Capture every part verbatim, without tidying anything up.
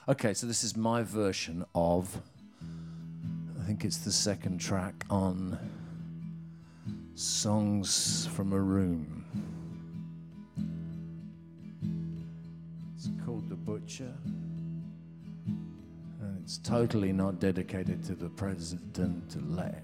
Okay, so this is my version of, I think it's the second track on Songs from a Room. It's called The Butcher, and it's totally not dedicated to the president-elect.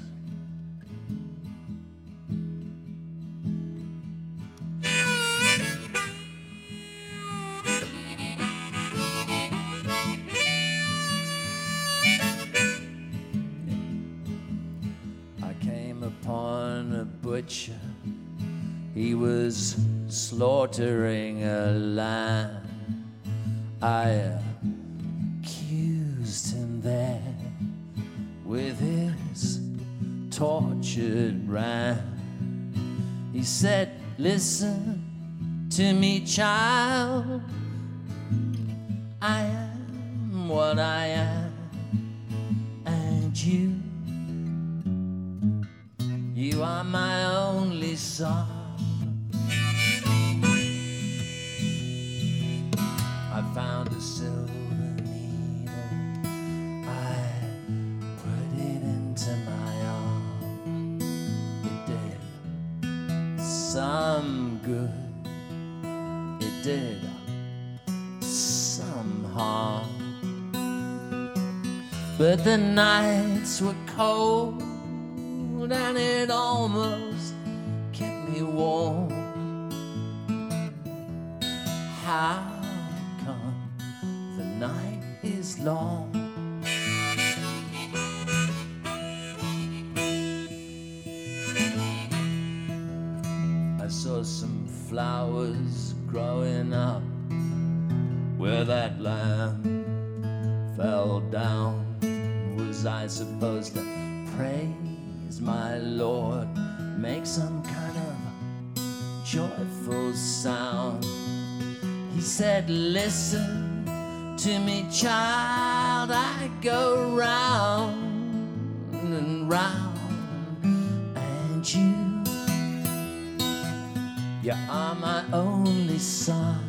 He was slaughtering a lamb. I accused him there with his tortured ram. He said, listen to me, child. I am what I am, and you You are my only son. I found a silver needle. I put it into my arm. It did some good. It did some harm. But the nights were cold, and it almost kept me warm. How come the night is long? I saw some flowers growing up where that lamb fell down. Was I supposed to pray? My Lord, make some kind of joyful sound. He said, listen to me, child. I go round and round, and you, you are my only son.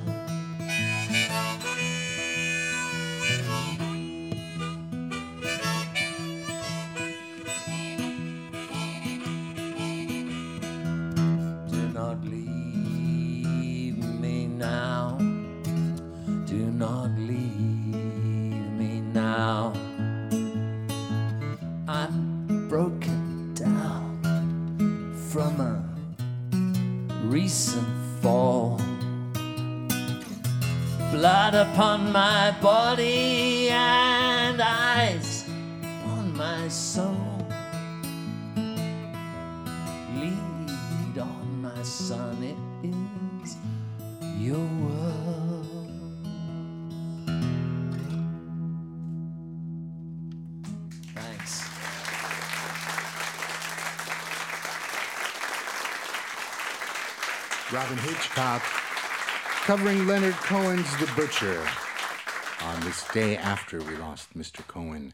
Upon my body and eyes on my soul. Lead on, my son, it is your world. Thanks. Robyn Hitchcock covering Leonard Cohen's The Butcher on this day after we lost Mister Cohen